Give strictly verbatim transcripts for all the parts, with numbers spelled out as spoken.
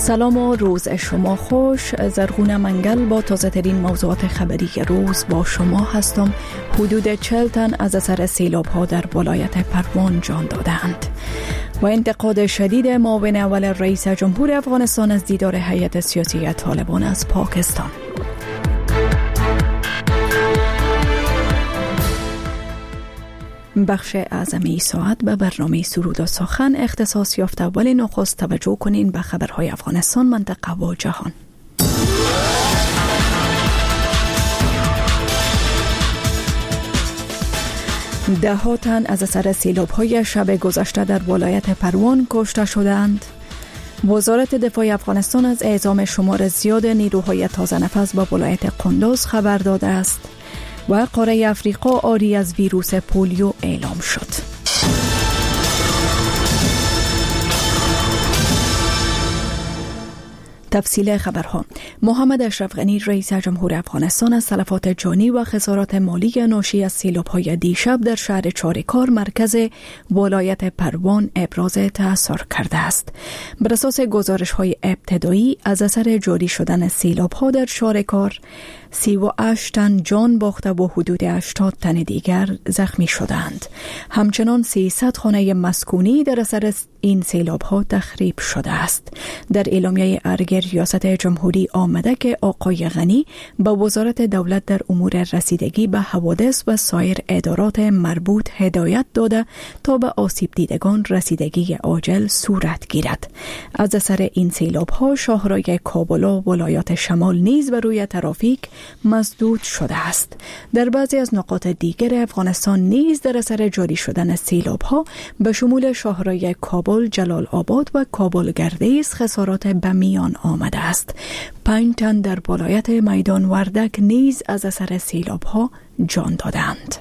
سلام و روز شما خوش. زرغون منگل با تازه ترین موضوعات خبری روز با شما هستم. حدود چهل تن از اثر سیلاب ها در ولایت پروان جان دادند. و انتقاد شدید معاون اول رئیس جمهور افغانستان از دیدار هیئت سیاسی طالبان از پاکستان. بخش اعظمی ساعت به برنامه سرود و سخن اختصاص یافته، ولی نخست توجه کنین به خبرهای افغانستان، منطقه و جهان. ده ها تن از اثر سیلاب‌های شب گذشته در ولایت پروان کشته شدند. وزارت دفاع افغانستان از اعزام شمار زیاد نیروهای تازه نفس به ولایت قندوز خبر داده است و قاره افریقا عاری از ویروس پولیو اعلام شد. تفصیل خبرها. محمد اشرف غنی رئیس جمهور افغانستان از تلفات جانی و خسارات مالی ناشی از سیلاب‌های دیشب در شهر چارکار مرکز ولایت پروان ابراز تأثیر کرده است. بر اساس گزارش‌های ابتدایی از اثر جاری شدن سیلاب‌ها در چارکار سی و هشت تن جان باخته و حدود هشتاد تن دیگر زخمی شدند. همچنان سیصد خانه مسکونی در اثر این سیلاب‌ها تخریب شده است. در اعلامیه ارگ ریاست جمهوری آمده که آقای غنی به وزارت دولت در امور رسیدگی به حوادث و سایر ادارات مربوط هدایت داده تا به آسیب دیدگان رسیدگی عاجل صورت گیرد. از اثر این سیلاب‌ها شاهراه کابل و ولایات شمال نیز بر روی ترافیک مسدود شده است. در بعضی از نقاط دیگر افغانستان نیز در اثر جاری شدن سیلاب‌ها به شمول شاهراه کابل، جلال آباد و کابل گردیز خسارات به میان آمده است. پنج تن در ولایت میدان وردک نیز از اثر سیلاب‌ها جان دادند.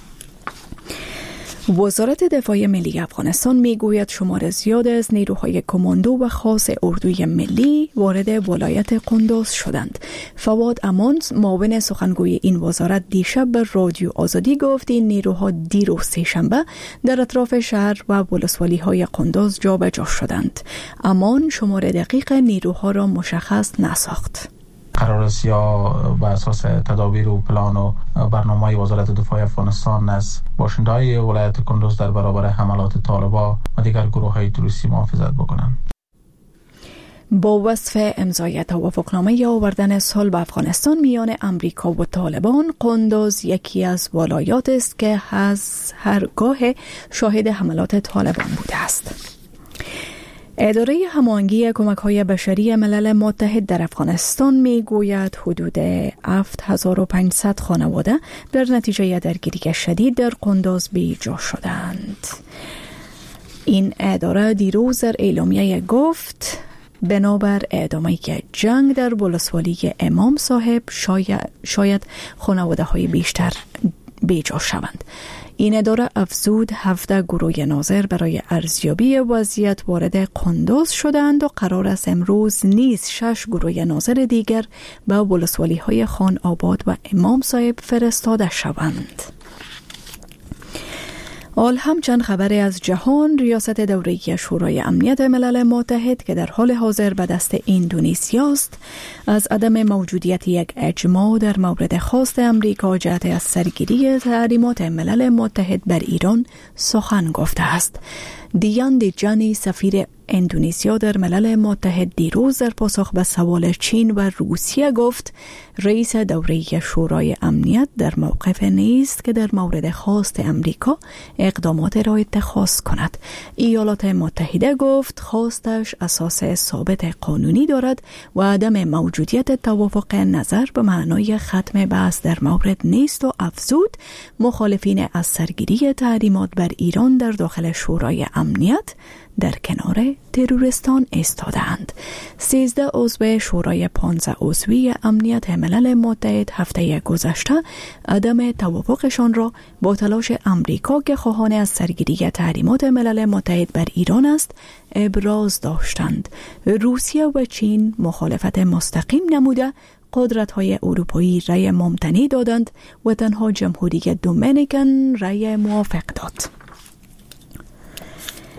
وزارت دفاع ملی افغانستان میگوید شمار زیاد از نیروهای کماندو و خاص اردوی ملی وارد ولایت قندوز شدند. فواد امان معاون سخنگوی این وزارت دیشب به رادیو آزادی گفت این نیروها دیروز سه‌شنبه در اطراف شهر و ولسوالی‌های قندوز جابجا شدند. امان شمار دقیق نیروها را مشخص نساخت. قرار است یا بر اساس تدابیر و پلان و برنامه وزارت دفاع افغانستان از باشنده‌های ولایت قندوز در برابر حملات طالبان و دیگر گروه‌های تروریستی محافظت بکنند. با وصف امضای توافقنامه آوردن صلح به افغانستان میان امریکا و طالبان، قندوز یکی از ولایات است که از هرگاه شاهد حملات طالبان بوده است. اداره هماهنگی کمک‌های بشری ملل متحد در افغانستان میگوید حدود هفت هزار و پانصد خانواده در نتیجه درگیری شدید در قندوز بی‌جا شدند. این اداره دیروز در اعلامیه گفت بنابر ادامه جنگ در ولسوالی امام صاحب شاید, شاید خانواده های بیشتر بی‌جا شوند. این اداره افزود هفده گروه ناظر برای ارزیابی وضعیت وارد قندوز شدند و قرار است امروز نیز شش گروه ناظر دیگر به ولسوالی های خان آباد و امام صاحب فرستاده شوند. آل همچند خبری از جهان، ریاست دوره‌ای شورای امنیت ملل متحد که در حال حاضر به دست اندونزیا است، از عدم موجودیت یک اجماع در مورد خواست امریکا جهت از سرگیری تحریمات ملل متحد بر ایران سخن گفته است. دیان دیجانی سفیر اندونزیا در ملل متحد دیروز در پاسخ به سوال چین و روسیه گفت رئیس دوره شورای امنیت در موقف نیست که در مورد خواست امریکا اقدامات را اتخاذ کند. ایالات متحده گفت خواستش اساس ثابت قانونی دارد و عدم موجودیت توافق نظر به معنای ختم بحث در مورد نیست و افزود مخالفین از سرگیری تحریمات بر ایران در داخل شورای امنیت در کنار ترورستان ایستادند. سیزده عضو شورای پانزده عضوی امنیت ملل متحد هفته گذشته عدم توافقشان را با تلاش امریکا که خواهان از سرگیری تحریمات ملل متحد بر ایران است ابراز داشتند. روسیه و چین مخالفت مستقیم نموده قدرت‌های اروپایی رأی ممتنع دادند و تنها جمهوری دومینیکن رأی موافق داد.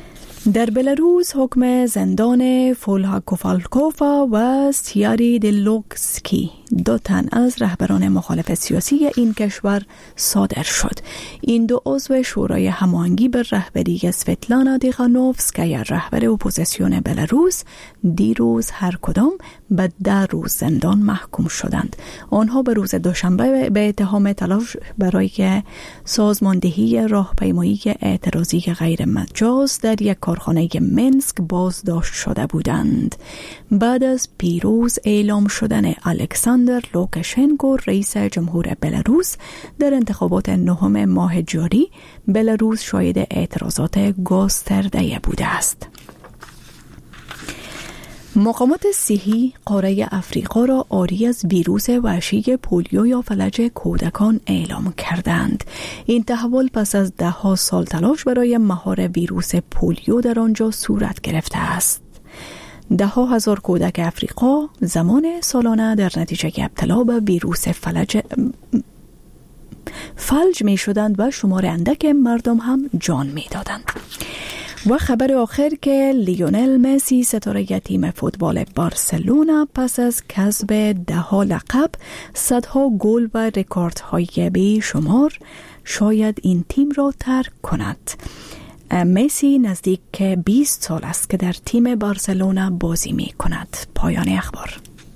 در بلاروس حکم زندان فولهاکوفالکوفا و سیاری دلوکسکی دو تن از رهبران مخالف سیاسی این کشور صادر شد. این دو عضو شورای هماهنگی بر رهبری سویتلانا تیخانوفسکایا رهبر اپوزیسیون بلاروس دیروز هر کدام به ده روز زندان محکوم شدند. آنها به روز دوشنبه به اتهام تلاش برای سازماندهی راهپیمایی اعتراضی غیر مجاز در یک کارخانه منسک بازداشت شده بودند. بعد از پیروز اعلام شدن الکساندر لوکاشنکو رئیس جمهور بلاروس در انتخابات نهم ماه جاری، بلاروس شاهد اعتراضات گسترده بوده است. مقامات صحی قاره افریقا را عاری از ویروس وحشی پولیو یا فلج کودکان اعلام کردند. این تحول پس از ده ها سال تلاش برای مهار ویروس پولیو در آنجا صورت گرفته است. ده ها هزار کودک افریقا زمان سالانه در نتیجه ابتلا به ویروس فلج فلج می شدند و شمار اندک مردم هم جان می دادند. و خبر آخر که لیونل مسی ستاره تیم فوتبال بارسلونا پس از کسب ده ها لقب، صدها گل و رکوردهای بیشمار شاید این تیم را ترک کند. مسی نزدیک بیست سال است که در تیم بارسلونا بازی می کند. پایان اخبار.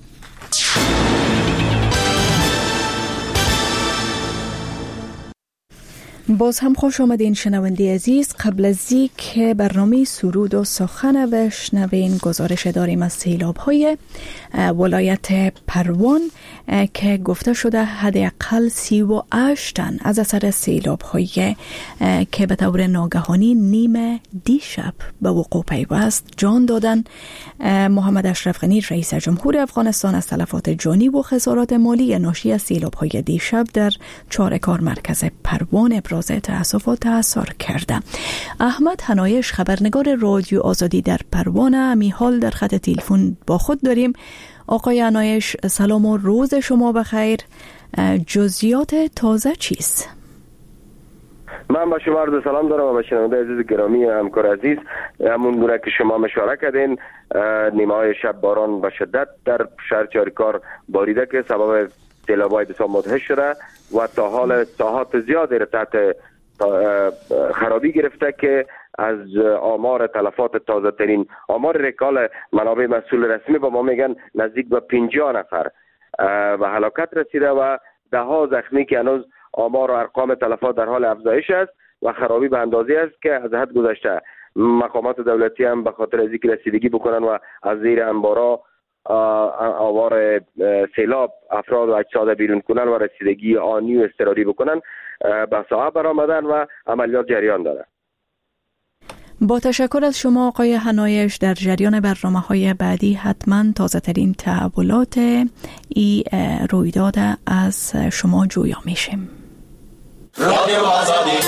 باز هم خوش آمدین شنونده عزیز. قبل از اینکه برنامه سرود و سخن بشنوین، گزارش داریم از سیلاب‌های ولایت پروان که گفته شده حداقل سی و هشت تن از اثر سیلاب‌های که به طور ناگهانی نیم دیشب به وقوع پیوست جان دادن. محمد اشرف غنی رئیس جمهور افغانستان از تلفات جانی و خسارات مالی ناشی از سیلاب‌های دیشب در چارکار مرکز پروان ابراز تأسف و تأثیر کرده. احمد حنایش خبرنگار رادیو آزادی در پروان امی حال در خط تلفن با خود داریم. آقای حنایش سلام و روز شما بخیر. جزئیات تازه چیست؟ من با شما عرض سلام دارم و به شنونده عزیز گرامی همکار عزیز، همون گونه که شما مشوره کردین، نیمه های شب باران به شدت در شهر چارکار باریده که سبب سیلاب‌های بسیار مدهش شده و تا حال ساحات زیادی را تحت خرابی گرفته که از آمار تلفات تازه ترین آمار رکال منابع مسئول رسمی با ما میگن نزدیک به پنجاه نفر و هلاکت رسیده و ده ها زخمی که هنوز آمار و ارقام تلفات در حال افزایش است و خرابی به اندازه است که از حد گذشته. مقامات دولتی هم به خاطر از اینکه رسیدگی بکنن و از زیر انبارا آوار سیلاب افراد و اجساد بیرون کنن و رسیدگی آنی و اضطراری بکنن به ساحه برآمدن و عملیات جریان داره. با تشکر از شما آقای حنایش. در جریان برنامه‌های بعدی حتما تازه ترین تحولات ای رویداد از شما جویا میشیم. رادیو آزادی.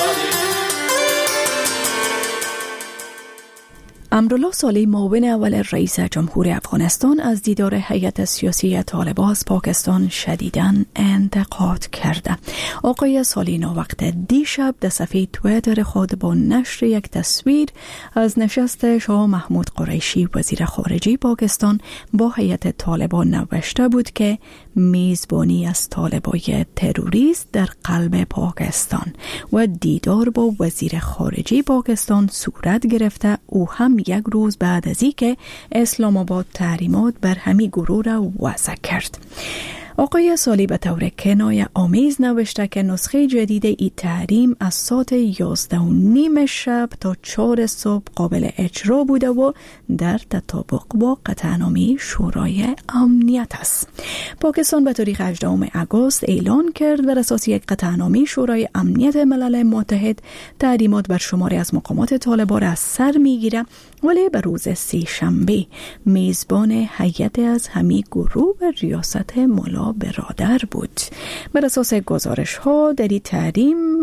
امرالله صالح معاون اول رئیس جمهور افغانستان از دیدار هیئت سیاسی طالبان از پاکستان شدیداً انتقاد کرده. آقای صالح وقت دیشب در صفحه توییتر خود با نشر یک تصویر از نشست شاه محمود قریشی وزیر خارجه پاکستان با هیئت طالبان نوشته بود که میزبانی از طالبای تروریست در قلب پاکستان و دیدار با وزیر خارجه پاکستان صورت گرفته. او هم یک روز بعد از اینکه اسلام آباد تحریمات بر همین گروه را وضع کرد. آقای صالح به طور کنایه آمیز نوشته که نسخه جدید این تحریم از ساعت یازده و نیم شب تا چهار صبح قابل اجرا بوده و در تطابق با قطعنامه شورای امنیت است. پاکستان به تاریخ هجدهم آگوست اعلان کرد بر اساس یک قطعنامه شورای امنیت ملل متحد تحریمات بر شماری از مقامات طالبان را از سر میگیره، ولی به روز سه شنبه میزبان هیئت از همین گروه به ریاست مولا برادر بود. بر اساس گزارش ها در این تحریم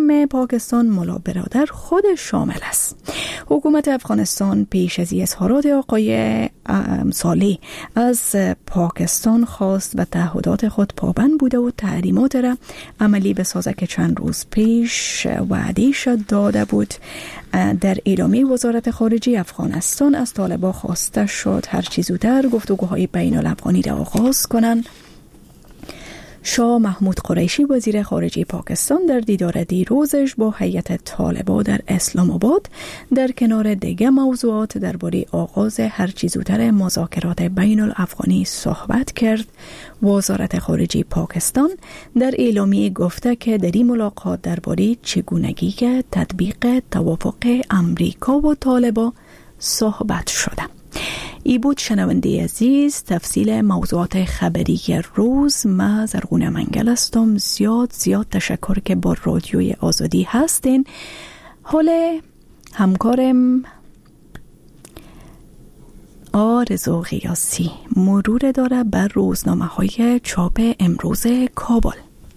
مهم پاکستان ملا برادر خود شامل است. حکومت افغانستان پیش از اظهارات آقای صالح از پاکستان خواست و تعهدات خود پابند بوده و تحریمات را عملی بسازه که چند روز پیش وعده شد داده بود. در اعلامیه وزارت خارجه افغانستان از طالبان خواسته شد هرچی زودتر گفتگوهای بین الافغانی را آغاز کنند. شاه محمود قریشی وزیر خارجه پاکستان در دیدار دیروزش با هیئت طالبان در اسلام آباد در کنار دیگر موضوعات درباره آغاز هرچی زودتر مذاکرات بین الافغانی صحبت کرد. وزارت خارجه پاکستان در اعلامیه گفته که در این ملاقات درباره چگونگی تطبیق توافق امریکا و طالبان صحبت شده. ای بود شنونده عزیز تفصیل موضوعات خبری روز. ما زرغون منگل هستم. زیاد زیاد تشکر که با رادیوی آزادی هستین. حال همکارم آرزو غیاسی مرور داره بر روزنامه های چاپ امروز کابل.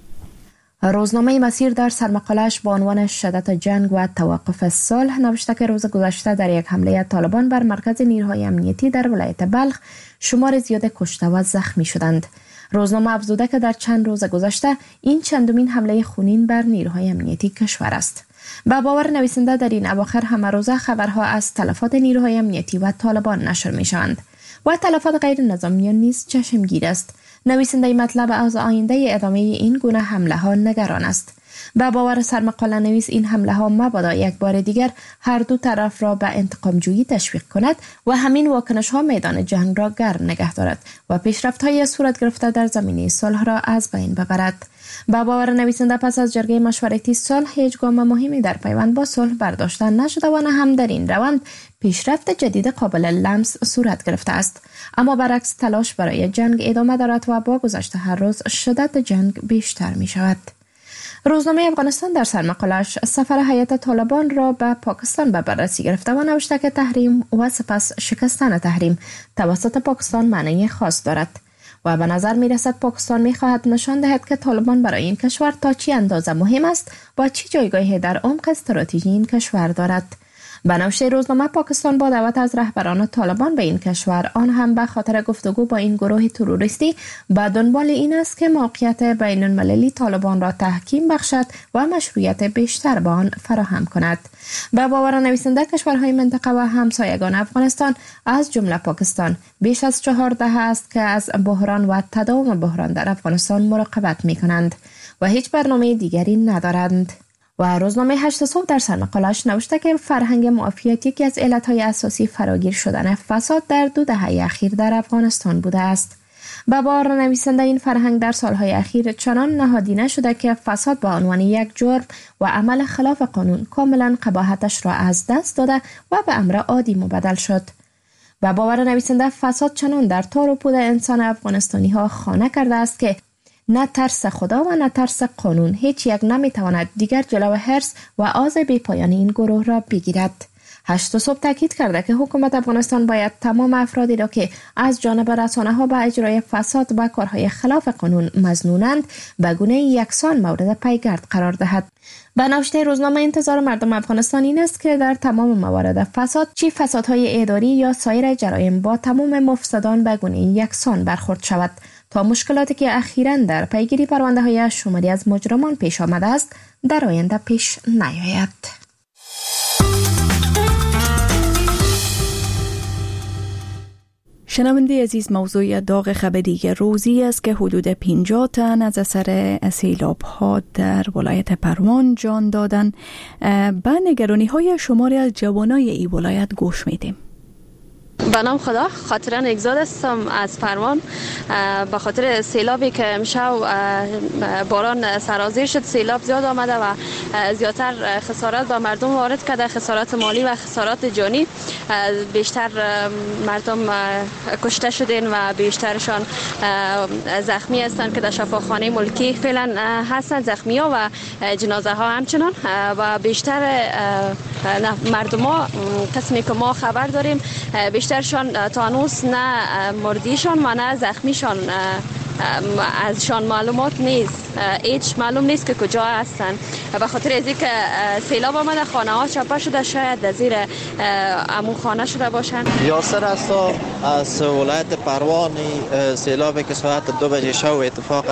روزنامه مسیر در سرمقاله‌اش با عنوان شدت جنگ و توقف صلح نوشته که روز گذشته در یک حمله طالبان بر مرکز نیروهای امنیتی در ولایت بلخ شمار زیاد کشته و زخمی شدند. روزنامه افزوده که در چند روز گذشته این چندمین حمله خونین بر نیروهای امنیتی کشور است. با باور نویسنده در این اواخر همه روزه خبرها از تلفات نیروهای امنیتی و طالبان نشر می شوند و تلفات غیر نظامیان نیز چشمگیر است. نویسنده مطلب از آینده ادامه این گونه حمله ها نگران است. با باور سرمقاله نویس این حمله ها مبادا یک بار دیگر هر دو طرف را به انتقام جویی تشویق کند و همین واکنش ها میدان جنگ را گرم نگه دارد و پیشرفت های صورت گرفته در زمینه صلح را از بین ببرد. با باور نویسنده پس از جرگه مشورتی صلح هیچ گام مهمی در پیوند با صلح برداشته نشده و نه هم در این روند پیشرفت جدید قابل لمس صورت گرفته است. اما برعکس تلاش برای جنگ ادامه دارد و با گذشت هر روز شدت جنگ بیشتر می شود. روزنامه افغانستان در سرمقاله‌اش سفر هیئت طالبان را به پاکستان به بررسی گرفته و نوشته که تحریم و سپس شکستن تحریم توسط پاکستان معنی خاص دارد و به نظر می رسد پاکستان می خواهد نشان دهد که طالبان برای این کشور تا چی اندازه مهم است و چه جایگاهی در عمق استراتژی این کشور دارد. به نوشته روزنامه پاکستان با دعوت از رهبران طالبان به این کشور آن هم به خاطر گفتگو با این گروه تروریستی به دنبال این است که موقعیت بین المللی طالبان را تحکیم بخشد و مشروعیت بیشتر به آن فراهم کند. به باور نویسنده کشورهای منطقه و همسایگان افغانستان از جمله پاکستان بیش از چهار دهه است که از بحران و تداوم بحران در افغانستان مراقبت می کنند و هیچ برنامه دیگری ندارند. و روزنامه هشت صبح در سرمقاله‌اش نوشته که فرهنگ معافیت یکی از علتهای اساسی فراگیر شدن فساد در دو دهه اخیر در افغانستان بوده است. با باور نویسنده این فرهنگ در سالهای اخیر چنان نهادینه شده که فساد به عنوان یک جرم و عمل خلاف قانون کاملا قباحتش را از دست داده و به امر عادی مبدل شد. با باور نویسنده فساد چنان در تار و پود انسان افغانستانی ها خانه کرده است که نه ترس خدا و نه ترس قانون هیچ یک نمیتواند دیگر جلو حرص و آز بی پایان این گروه را بگیرد. هشت صبح تاکید کرده که حکومت افغانستان باید تمام افرادی را که از جانب رسانه‌ها به اجرای فساد و کارهای خلاف قانون مظنونند به گونه یکسان مورد پیگرد قرار دهد. به نوشته روزنامه انتظار مردم افغانستان این است که در تمام موارد فساد چی فسادهای اداری یا سایر جرایم با تمام مفسدان به گونه یکسان برخورد شود تا مشکلاتی که اخیراً در پیگیری پرونده های شماری از مجرمان پیش آمده است در آینده پیش نیاید. شنونده عزیز، موضوع داغ خبری روزی است که حدود پنجاه تن از اثر سیلاب ها در ولایت پروان جان دادن. به نگرانی های شماری از جوانای این ولایت گوش میدیم. به نام خدا، خاطران اگزاد هستم از پروان. به خاطر سیلابی که امشب باران سرازیر شد، سیلاب زیاد آمده و زیادتر خسارات به مردم وارد کرده، خسارات مالی و خسارات جانی. بیشتر مردم کشته شدن و بیشترشان زخمی هستند که در شفاخانه ملکی فعلا هستند، زخمی ها و جنازه ها همچنان. و بیشتر مردم ها، قسمی که ما خبر داریم، بیشترشان تا هنوز نه مردیشان و نه زخمیشان ازشان معلومات نیست، هیچ معلوم نیست که کجا هستن. به خاطر از اینکه سیلاب آمده خانه ها چپه شده، شاید در زیر امون خانه شده باشند. یاسر است از ولایت پروان. سیلابی که ساعت دو بجه شب اتفاق